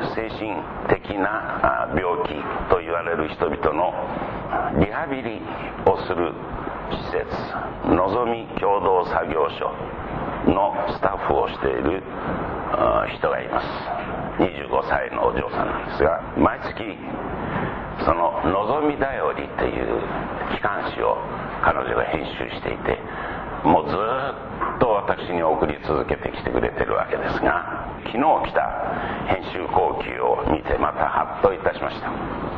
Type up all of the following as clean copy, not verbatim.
精神的な病気と言われる人々のリハビリをする施設、のぞみ共同作業所のスタッフをしている人がいます。25歳のお嬢さんなんですが、毎月そののぞみだよりという機関誌を彼女が編集していて、もうずっと私に送り続けてきてくれてるわけですが、昨日来た編集後期を見てまたハッといたしました。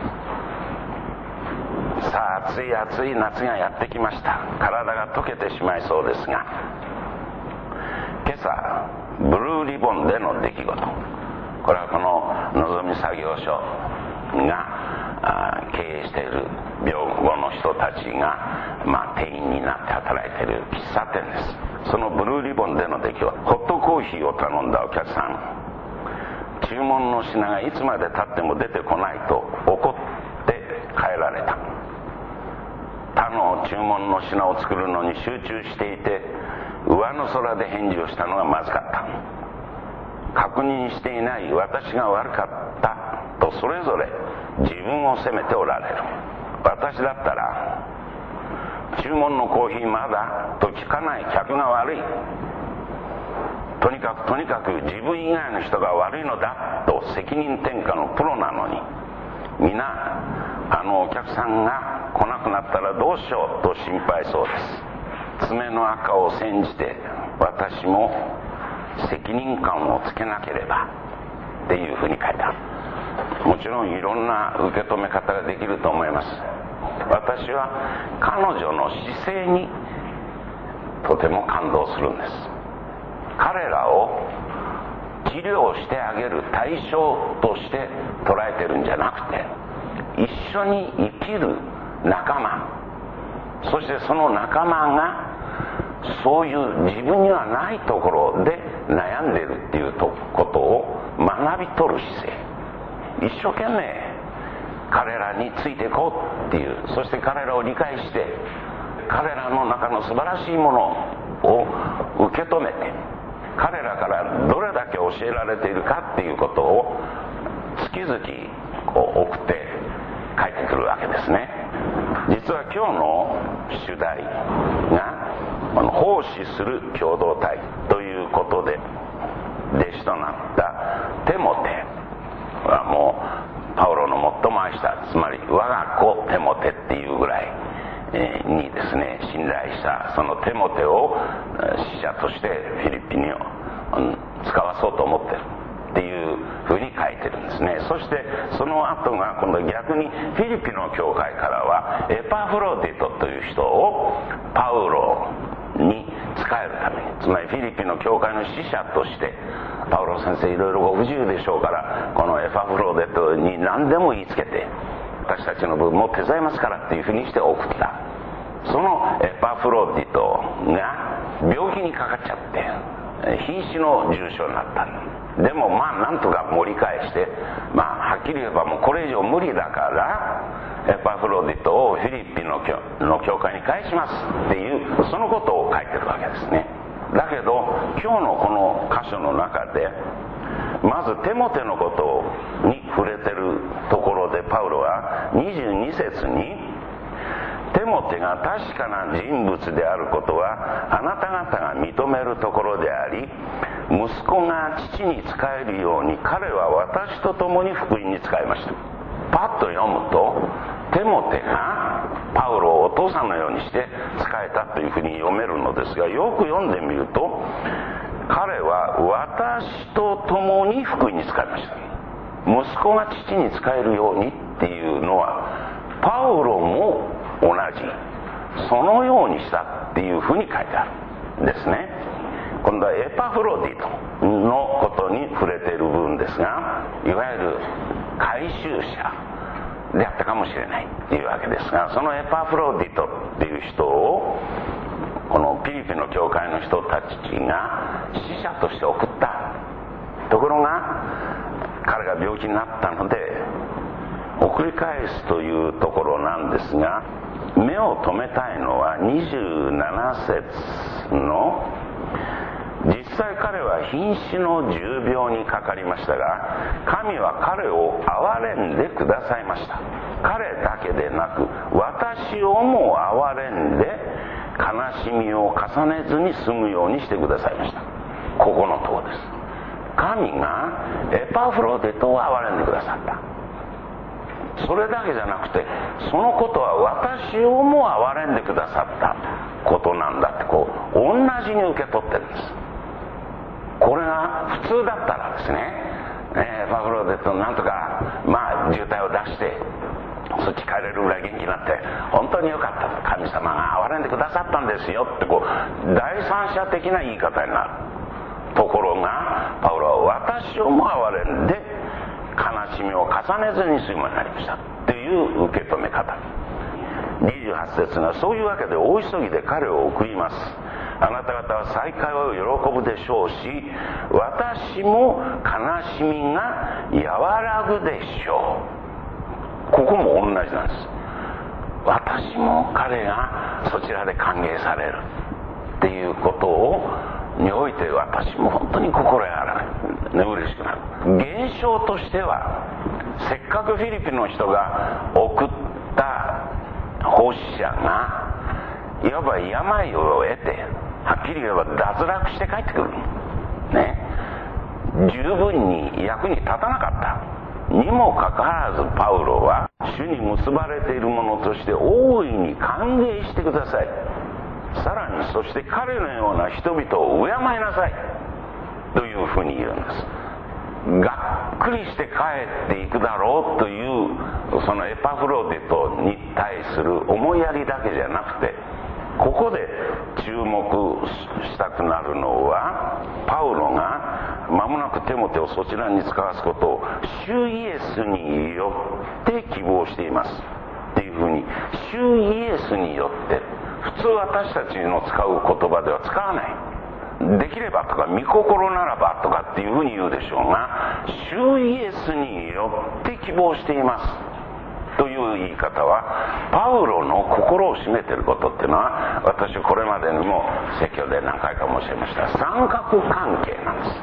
さあ、暑い暑い夏がやってきました。体が溶けてしまいそうですが、今朝ブルーリボンでの出来事、これはこののぞみ作業所が経営している病後の人たちが、店員になって働いている喫茶店です。そのブルーリボンでの出来事、ホットコーヒーを頼んだお客さん、注文の品がいつまで経っても出てこないと怒って帰られた。他の注文の品を作るのに集中していて、上の空で返事をしたのがまずかった。確認していない私が悪かったとそれぞれ自分を責めておられる。私だったら、注文のコーヒーまだと聞かない客が悪い、とにかく自分以外の人が悪いのだと責任転嫁のプロなのに、皆あのお客さんが来なくなったらどうしようと心配そうです。爪の赤を煎じて私も責任感をつけなければっていうふうに書いてある。もちろんいろんな受け止め方ができると思います。私は彼女の姿勢にとても感動するんです。彼らを治療してあげる対象として捉えてるんじゃなくて、一緒に生きる仲間、そしてその仲間がそういう自分にはないところで悩んでるっていうことを学び取る姿勢、一生懸命彼らについていこうっていう、そして彼らを理解して彼らの中の素晴らしいものを受け止めて、彼らからどれだけ教えられているかっていうことを月々送って帰ってくるわけですね。実は今日の主題が奉仕する共同体ということで、弟子となったテモテはもうパウロの最も愛した、つまり我が子テモテっていうぐらいにですね、信頼したそのテモテを使者としてフィリピンを使わそうと思ってるっていうふうに書いてるんですね。そしてその後が今度逆にフィリピンの教会からはエパフロディトという人をパウロに仕えるために、つまりフィリピンの教会の使者として、パウロ先生いろいろご不自由でしょうから、このエパフロディトに何でも言いつけて、私たちの分も手伝いますからっていうふうにして送った。そのエパフロディトが病気にかかっちゃって瀕死の重傷になった。でもなんとか盛り返して、はっきり言えばもうこれ以上無理だからエパフロディトをフィリピンの教会に返しますっていう、そのことを書いてるわけですね。だけど今日のこの箇所の中で、まずテモテのことに触れてるところで、パウロは22節に、テモテが確かな人物であることはあなた方が認めるところであり、息子が父に仕えるように彼は私と共に福音に仕えました。パッと読むと、テモテがパウロをお父さんのようにして仕えたというふうに読めるのですが、よく読んでみると、彼は私と共に福音に仕えました。息子が父に仕えるようにっていうのは、パウロも同じ、そのようにしたっていうふうに書いてあるんですね。今度はエパフロディトのことに触れている部分ですが、いわゆる回収者であったかもしれないっていうわけですが、そのエパフロディトっていう人をこのフィリピンの教会の人たちが使者として送った。ところが彼が病気になったので送り返すというところなんですが、目を留めたいのは27節の実際彼は瀕死の重病にかかりましたが、神は彼を憐れんでくださいました。彼だけでなく私をも憐れんで悲しみを重ねずに済むようにしてくださいました。ここのところです。神がエパフロデトを憐れんでくださった。それだけじゃなくて、そのことは私をも憐れんでくださったことなんだって、こう同じに受け取ってるんです。これが普通だったらですね、エパフロデトなんとか渋滞を出してそっち帰れるぐらい元気になって、本当によかったと、神様が憐れんでくださったんですよって、こう第三者的な言い方になるところが、パウロは私をも憐れんで悲しみを重ねずに済むようになりましたっていう受け止め方。28節が、そういうわけで大急ぎで彼を送ります。あなた方は再会を喜ぶでしょうし、私も悲しみが和らぐでしょう。ここも同じなんです。私も彼がそちらで歓迎されるっていうことにおいて、私も本当に心やらない、嬉しくなる。現象としては、せっかくフィリピンの人が送った奉仕者がいわば病を得て、はっきり言えば脱落して帰ってくるね、十分に役に立たなかったにもかかわらず、パウロは主に結ばれているものとして大いに歓迎してください。さらにそして彼のような人々を敬いなさいというふうに言うんです。がっくりして帰っていくだろうというそのエパフロデトに対する思いやりだけじゃなくて、ここで注目したくなるのは、パウロが間もなくテモテをそちらに使わすことを主イエスによって希望していますっていうふうに、主イエスによって、普通私たちの使う言葉では使わない。できればとか御心ならばとかっていうふうに言うでしょうが、主イエスによって希望していますという言い方は、パウロの心を占めていることっていうのは、私これまでにも説教で何回か申し上げました、三角関係なんです。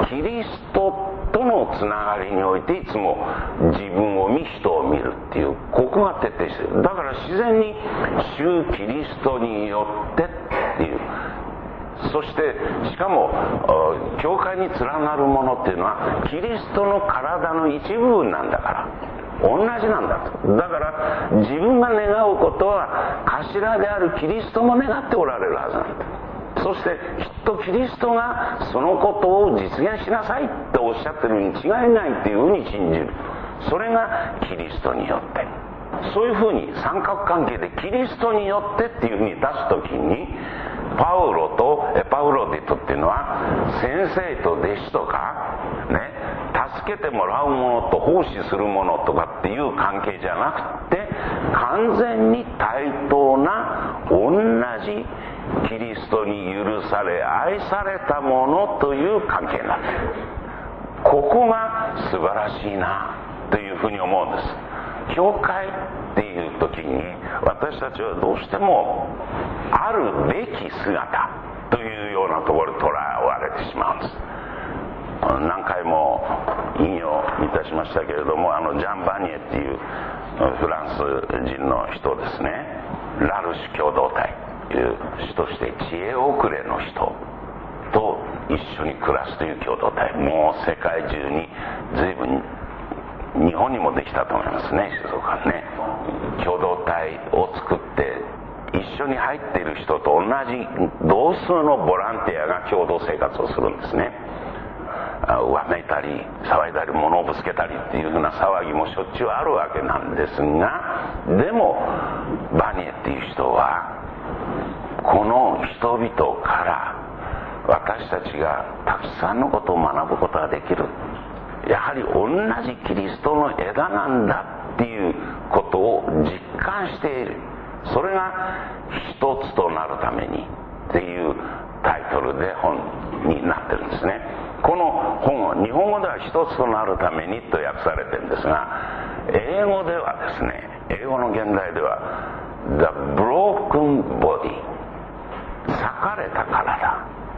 キリストとのつながりにおいていつも自分を見、人を見るっていう、ここが徹底している。だから自然に主キリストによってっていう、そしてしかも教会に連なるものっていうのはキリストの体の一部分なんだから、同じなんだと。だから自分が願うことは頭であるキリストも願っておられるはずなんだ。そしてきっとキリストがそのことを実現しなさいっておっしゃってるに違いないっていうふうに信じる。それがキリストによって、そういうふうに三角関係でキリストによってっていうふうに出すときに、パウロとエパフロディトっていうのは先生と弟子とかね、助けてもらうものと奉仕するものとかっていう関係じゃなくて、完全に対等な同じキリストに許され愛されたものという関係になっている。ここが素晴らしいなというふうに思うんです。教会っていう時に私たちはどうしてもあるべき姿というようなところで捉われてしまうんです。何回も引用いたしましたけれども、ジャン・バニエっていうフランス人の人ですね、ラルシュ共同体という主として知恵遅れの人と一緒に暮らすという共同体、もう世界中に随分、日本にもできたと思いますね、静岡にね。共同体を作って一緒に入っている人と同じ同数のボランティアが共同生活をするんですね。わめいたり騒いだり物をぶつけたりっていうふうな騒ぎもしょっちゅうあるわけなんですが、でもバニエっていう人はこの人々から私たちがたくさんのことを学ぶことができる、やはり同じキリストの枝なんだっていうことを実感している。それが一つとなるためにっていうタイトルで本になってるんですね。この本は日本語では一つとなるためにと訳されてるんですが、英語ではですね、英語の現代では The Broken Body、裂かれた体、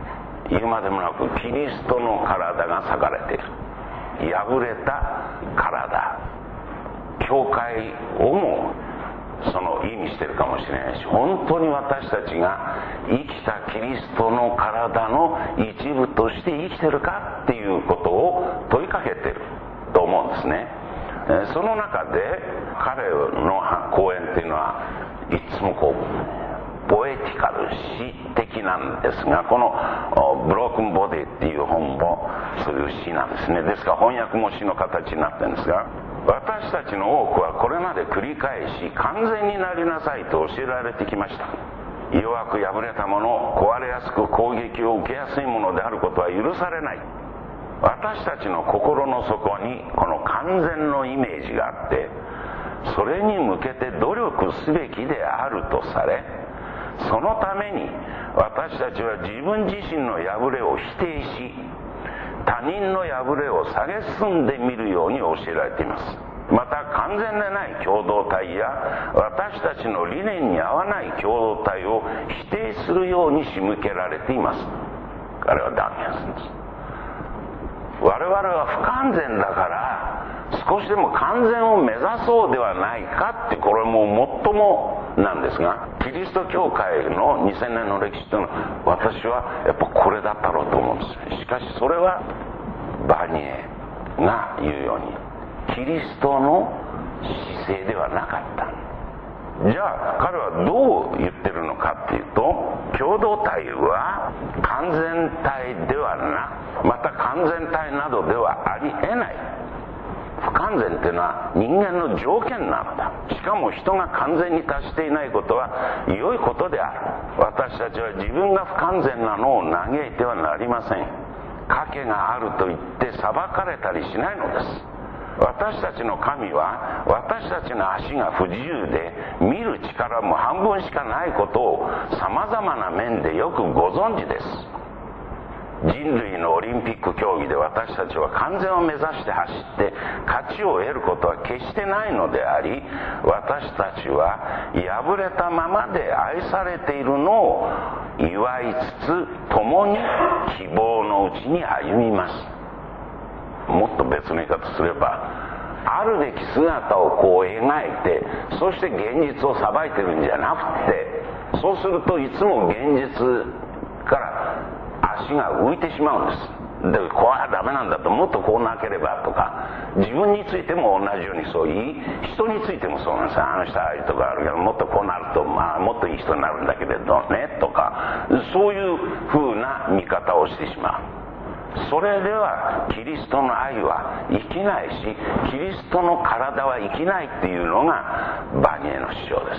言うまでもなくキリストの体が裂かれている。破れた体、教会をもその意味してるかもしれないし、本当に私たちが生きたキリストの体の一部として生きてるかっていうことを問いかけてると思うんですね。その中で彼の講演っていうのはいつもポエティカル、詩的なんですが、このブロークンボディっていう本もそういう詩なんですね。ですから翻訳も詩の形になってるんですが、私たちの多くはこれまで繰り返し完全になりなさいと教えられてきました。弱く破れたもの、壊れやすく攻撃を受けやすいものであることは許されない。私たちの心の底にこの完全のイメージがあって、それに向けて努力すべきであるとされ、そのために私たちは自分自身の破れを否定し、他人の破れを蔑んでみるように教えられています。また完全でない共同体や私たちの理念に合わない共同体を否定するように仕向けられています。彼は断言するんです。我々は不完全だから少しでも完全を目指そうではないかって、これも最もなんですが、キリスト教会の2000年の歴史というのは私はやっぱこれだったろうと思うんです。しかしそれはバニエが言うようにキリストの姿勢ではなかった。じゃあ彼はどう言ってるのかっていうと、共同体は完全体ではなく、また完全体などではありえない。不完全っていうのは人間の条件なのだ。しかも人が完全に達していないことは良いことである。私たちは自分が不完全なのを嘆いてはなりません。賭けがあると言って裁かれたりしないのです。私たちの神は私たちの足が不自由で見る力も半分しかないことをさまざまな面でよくご存知です。人類のオリンピック競技で私たちは完全を目指して走って勝ちを得ることは決してないのであり、私たちは破れたままで愛されているのを祝いつつ共に希望のうちに歩みます。もっと別の言い方すれば、あるべき姿をこう描いて、そして現実を裁いてるんじゃなくて、そうするといつも現実から足が浮いてしまうんです。で、これはダメなんだと、もっとこうなければとか、自分についても同じようにそういう人についてもそうなんです。あの人はああいうとこあるけど、もっとこうなるともっといい人になるんだけれどねとか、そういう風な見方をしてしまう。それではキリストの愛は生きないし、キリストの体は生きないっていうのがバニエの主張です。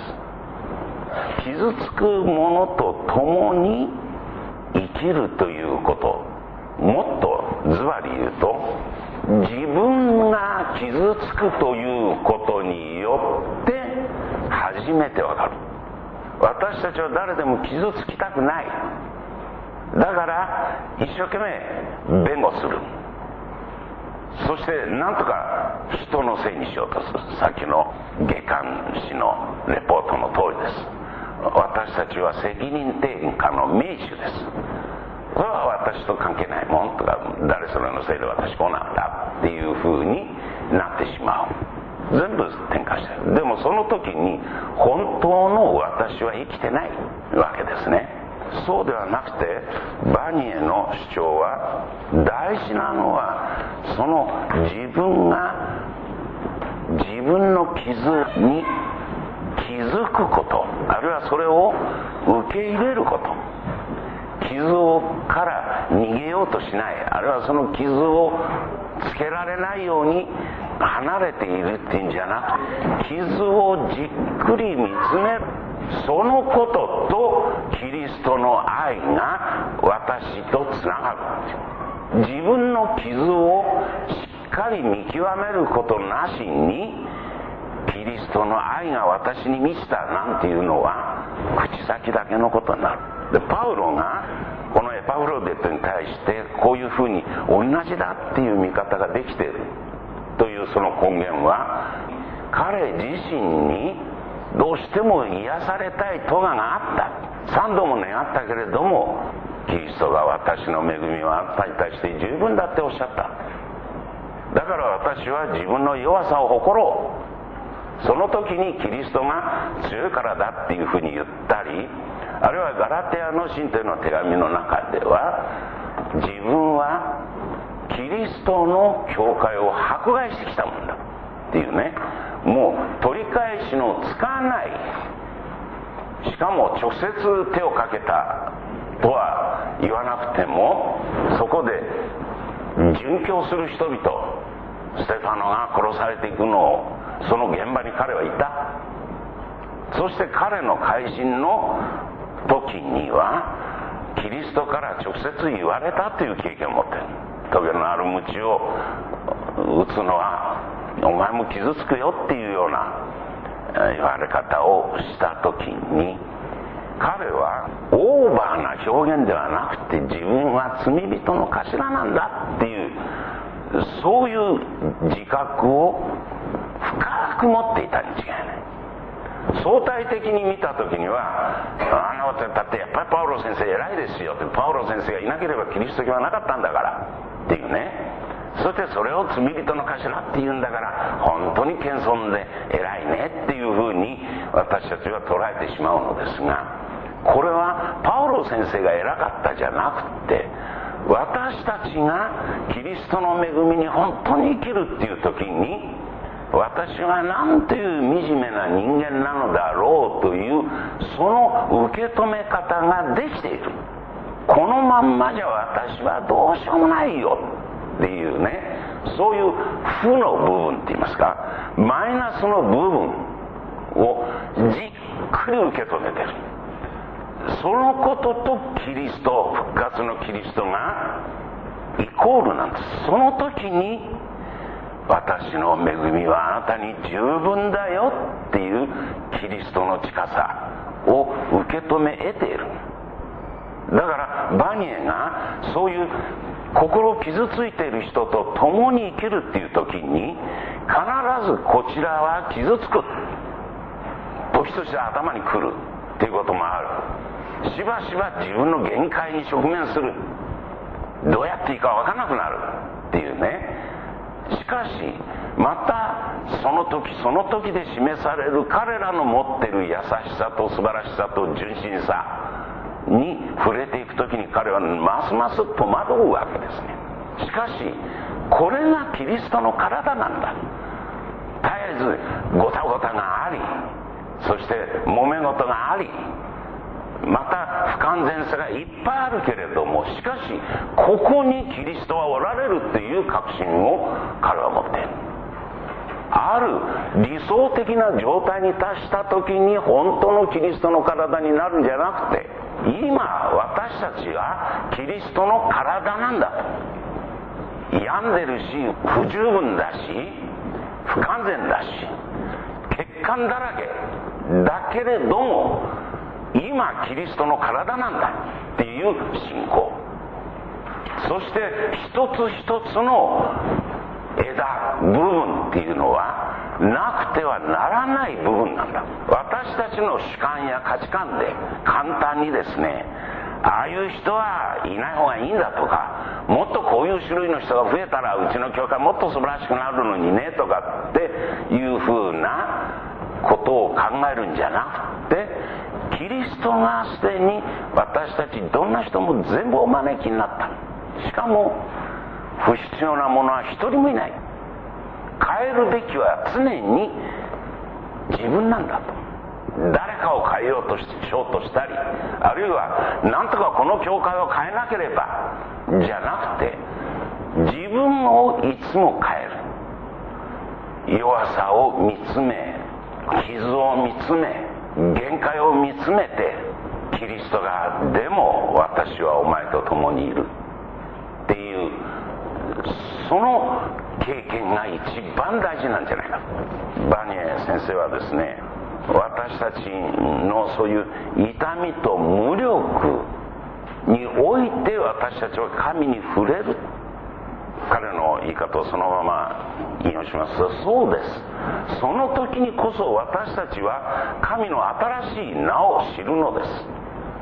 傷つく者と共に生きるということ、もっとズバリ言うと、自分が傷つくということによって初めてわかる。私たちは誰でも傷つきたくない。だから一生懸命弁護する。そしてなんとか人のせいにしようとする。さっきの月刊誌のレポートの通りです。私たちは責任転嫁の名手です。これは私と関係ないもんとか、誰それのせいで私こうなんだっていう風になってしまう。全部転嫁してる。でもその時に本当の私は生きてないわけですね。そうではなくて、バニエの主張は、大事なのはその自分が自分の傷に気づくこと、あるいはそれを受け入れること。傷から逃げようとしない、あるいはその傷をつけられないように離れているっていうんじゃなくて、傷をじっくり見つめる。そのこととキリストの愛が私とつながる。自分の傷をしっかり見極めることなしにキリストの愛が私に満ちたなんていうのは口先だけのことになる。で、パウロがこのエパフロデトに対してこういうふうに同じだっていう見方ができているというその根源は、彼自身にどうしても癒されたい咎があった。3度も願ったけれどもキリストが私の恵みはあなたに対して十分だっておっしゃった。だから私は自分の弱さを誇ろう。その時にキリストが強いからだっていうふうに言ったり、あるいはガラテヤの信徒への手紙の中では、自分はキリストの教会を迫害してきたもんだっていうね、もう取り返しのつかない、しかも直接手をかけたとは言わなくても、そこで殉教する人々、ステファノが殺されていくのをその現場に彼はいた。そして彼の改心の時にはキリストから直接言われたという経験を持っている。トゲのある鞭を打つのはお前も傷つくよっていうような言われ方をした時に、彼はオーバーな表現ではなくて、自分は罪人の頭なんだっていう、そういう自覚を深く持っていたに違いない。相対的に見た時には、だってやっぱりパウロ先生偉いですよって、パウロ先生がいなければキリスト教はなかったんだからっていうね、そしてそれを罪人の頭って言うんだから本当に謙遜で偉いねっていうふうに私たちは捉えてしまうのですが、これはパウロ先生が偉かったじゃなくて、私たちがキリストの恵みに本当に生きるっていう時に、私はなんという惨めな人間なのだろうという、その受け止め方ができている。このまんまじゃ私はどうしようもないよっていうね、そういう負の部分って言いますか、マイナスの部分をじっくり受け止めてる。そのこととキリスト、復活のキリストがイコールなんです。その時に私の恵みはあなたに十分だよっていうキリストの近さを受け止め得ている。だからバニエがそういう心傷ついている人と共に生きるっていう時に、必ずこちらは傷つく、時として頭に来るっていうこともある。しばしば自分の限界に直面する、どうやっていいか分からなくなるっていうね。しかしまたその時その時で示される彼らの持っている優しさと素晴らしさと純真さに触れていく時に、彼はますます戸惑うわけですね。しかしこれがキリストの体なんだ。絶えずごたごたがあり、そして揉め事があり、また不完全さがいっぱいあるけれども、しかしここにキリストはおられるっていう確信を彼は持っている。ある理想的な状態に達した時に本当のキリストの体になるんじゃなくて、今私たちはキリストの体なんだと。病んでるし不十分だし不完全だし欠陥だらけだけれども、今キリストの体なんだっていう信仰、そして一つ一つの枝部分っていうのはなくてはならない部分なんだ。私たちの主観や価値観で簡単にですね、ああいう人はいない方がいいんだとか、もっとこういう種類の人が増えたらうちの教会もっと素晴らしくなるのにねとかっていうふうなことを考えるんじゃなくて、キリストがすでに私たちどんな人も全部お招きになった。しかも不必要なものは一人もいない。変えるべきは常に自分なんだと。誰かを変えようとしようとしたり、あるいはなんとかこの教会を変えなければじゃなくて、自分をいつも変える。弱さを見つめ、傷を見つめ、限界を見つめて、キリストがでも私はお前と共にいるっていう、その経験が一番大事なんじゃないか。バニエ先生はですね、私たちのそういう痛みと無力において私たちは神に触れる。彼の言い方をそのまま引用しますと、そうです。その時にこそ私たちは神の新しい名を知るのです。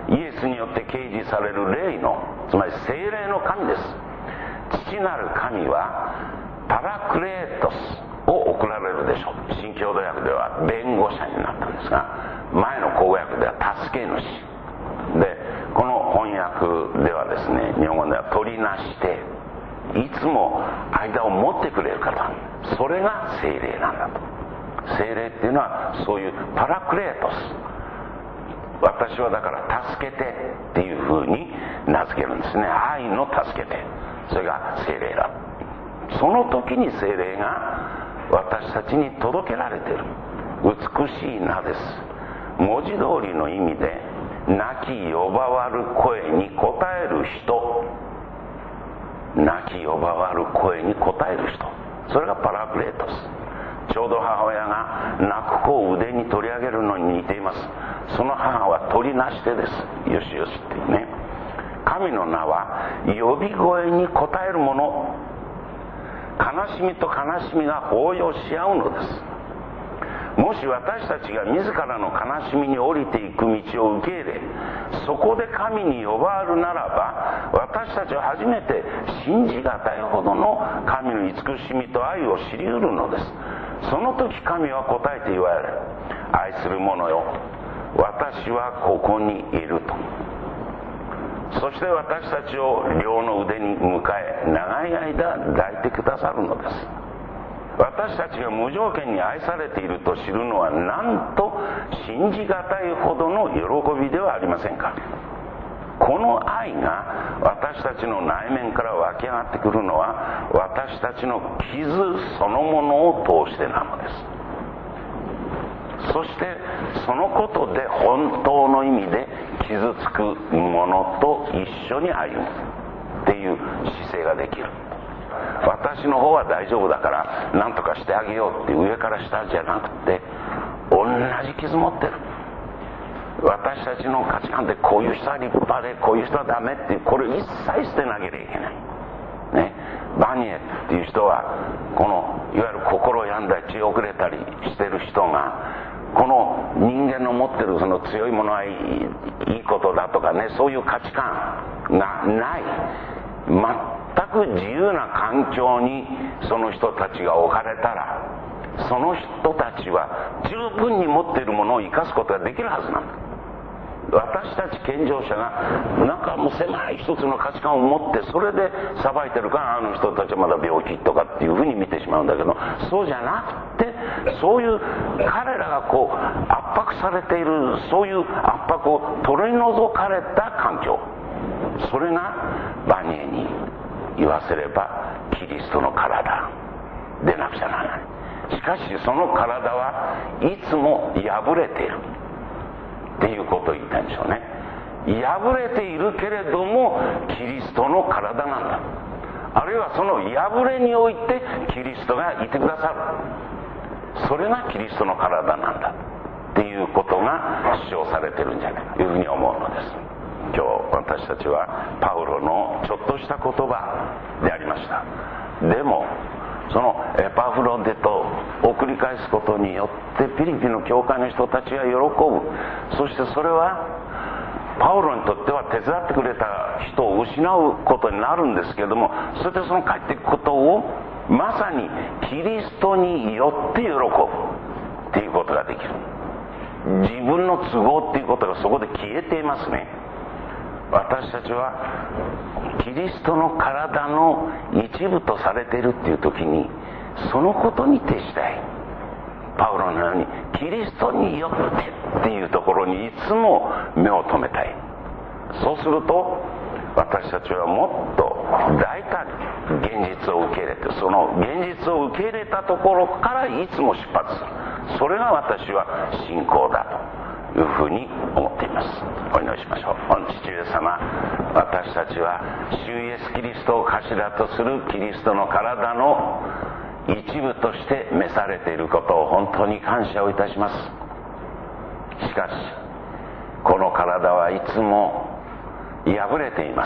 イエスによって掲示される霊の、つまり聖霊の神です。父なる神はパラクレートスを送られるでしょう。新共同訳では弁護者になったんですが、前の口語訳では助け主で、この翻訳ではですね、日本語では取りなしていつも間を持ってくれる方、それが聖霊なんだと。聖霊っていうのはそういうパラクレートス、私はだから助けてっていうふうに名付けるんですね。愛の助けて、それが聖霊だ。その時に聖霊が私たちに届けられている美しい名です。文字通りの意味で泣き呼ばわる声に応える人、泣き呼ばわる声に応える人、それがパラクレートス。ちょうど母親が泣く子を腕に取り上げるのに似ています。その母は取りなしてです。よしよしっていうね。神の名は呼び声に応えるもの。悲しみと悲しみが抱擁し合うのです。もし私たちが自らの悲しみに降りていく道を受け入れ、そこで神に呼ばわるならば、私たちは初めて信じがたいほどの神の慈しみと愛を知り得るのです。その時神は答えて言われる。愛する者よ、私はここにいると。そして私たちを両の腕に迎え、長い間抱いてくださるのです。私たちが無条件に愛されていると知るのは、なんと信じがたいほどの喜びではありませんか。この愛が私たちの内面から湧き上がってくるのは、私たちの傷そのものを通してなのです。そしてそのことで本当の意味で傷つく者と一緒に歩むっていう姿勢ができる。私の方は大丈夫だから何とかしてあげようって上から下じゃなくて、同じ傷持ってる。私たちの価値観でこういう人は立派でこういう人はダメっていう、これ一切捨てなければいけないね。バニエっていう人はこのいわゆる心病んだり血遅れたりしてる人が、この人間の持ってるその強いものはいいことだとかね、そういう価値観がない、全く自由な環境にその人たちが置かれたら、その人たちは十分に持っているものを生かすことができるはずなんだ。私たち健常者がなんかもう狭い一つの価値観を持って、それで裁いてるから、あの人たちはまだ病気とかっていうふうに見てしまうんだけど、そうじゃなくて、そういう彼らがこう圧迫されている、そういう圧迫を取り除かれた環境、それがバニエに言わせればキリストの体でなくちゃならない。しかしその体はいつも破れているっていうことを言ったんでしょうね。破れているけれどもキリストの体なんだ。あるいはその破れにおいてキリストがいてくださる。それがキリストの体なんだっていうことが主張されてるんじゃないかというふうに思うのです。今日私たちはパウロのちょっとした言葉でありました。でもそのエパフロデトを送り返すことによってピリピの教会の人たちが喜ぶ。そしてそれはパウロにとっては手伝ってくれた人を失うことになるんですけれども、それでその帰っていくことをまさにキリストによって喜ぶっていうことができる。自分の都合っていうことがそこで消えていますね。私たちはキリストの体の一部とされているっていう時に、そのことに徹したい。パウロのようにキリストによってっていうところにいつも目を留めたい。そうすると私たちはもっと大胆に現実を受け入れて、その現実を受け入れたところからいつも出発する。それが私は信仰だというふうに思っています。お祈りしましょう。御父上様、私たちは主イエスキリストを頭とするキリストの体の一部として召されていることを本当に感謝をいたします。しかしこの体はいつも破れています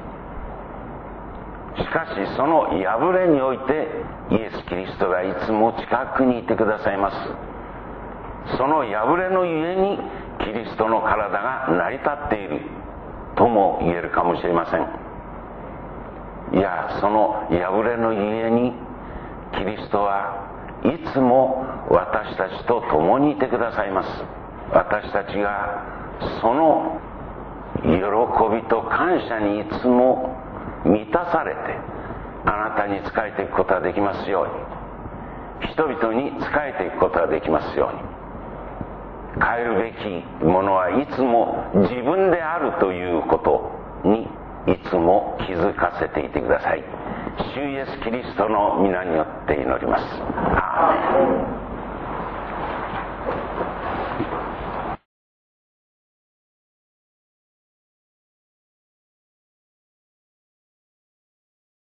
。しかしその破れにおいてイエス・キリストがいつも近くにいてくださいます。その破れのゆえにキリストの体が成り立っているとも言えるかもしれません。いや、その破れのゆえにキリストはいつも私たちと共にいてくださいます。私たちがその喜びと感謝にいつも満たされて、あなたに仕えていくことができますように、人々に仕えていくことができますように。変えるべきものはいつも自分であるということにいつも気づかせていてください。主イエスキリストの皆によって祈ります。アーメン。